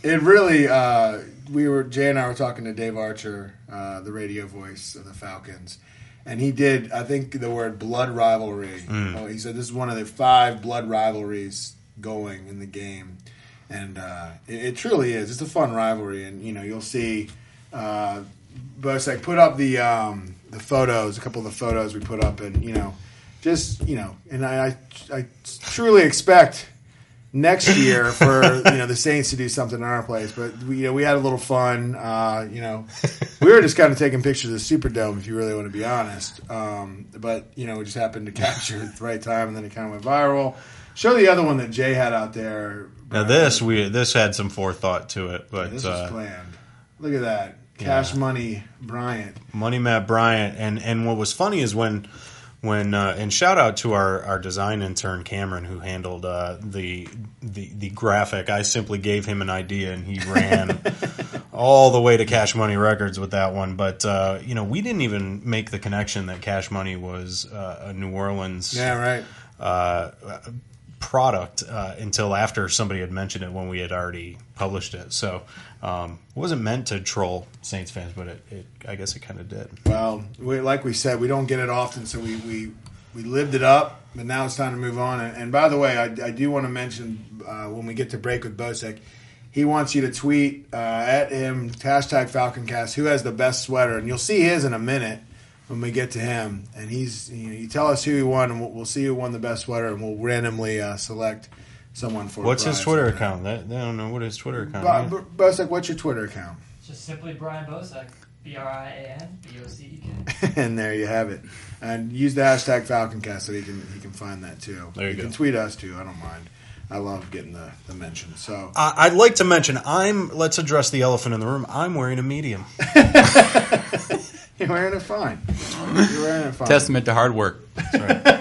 It really, Jay and I were talking to Dave Archer, the radio voice of the Falcons, and he did, I think, the word blood rivalry. Oh, he said this is one of the 5 blood rivalries going in the game, and it truly is. It's a fun rivalry, and you'll see Bosek put up the photos, a couple of the photos we put up, and and I truly expect next year for the Saints to do something in our place, but we had a little fun. We were just kind of taking pictures of the Superdome, if you really want to be honest. But we just happened to capture it at the right time, and then it kind of went viral. Show the other one that Jay had out there. Now this had some forethought to it, but this was planned. Look at that, Cash Money Bryant, Money Matt Bryant, and what was funny is when and shout out to our design intern Cameron, who handled the graphic. I simply gave him an idea and he ran all the way to Cash Money Records with that one. But we didn't even make the connection that Cash Money was a New Orleans product until after somebody had mentioned it when we had already published it. So it wasn't meant to troll Saints fans, but I guess it kind of did. Well, like we said, we don't get it often, so we lived it up, but now it's time to move on. And by the way, I do want to mention when we get to break with Bosek, he wants you to tweet at him, #FalconCast, who has the best sweater, and you'll see his in a minute when we get to him. And you tell us who he won, and we'll see who won the best sweater, and we'll randomly select someone for. What's his Twitter account? I don't know what his Twitter account is. Bosek, what's your Twitter account? Just simply Brian Bosek, BrianBosek. And there you have it. And use the #FalconCast so he can find that too. There you go. Can tweet us too. I don't mind. I love getting the mention. So I'd like to mention let's address the elephant in the room. I'm wearing a medium. You're wearing it fine. You're wearing it fine. Testament to hard work. That's right.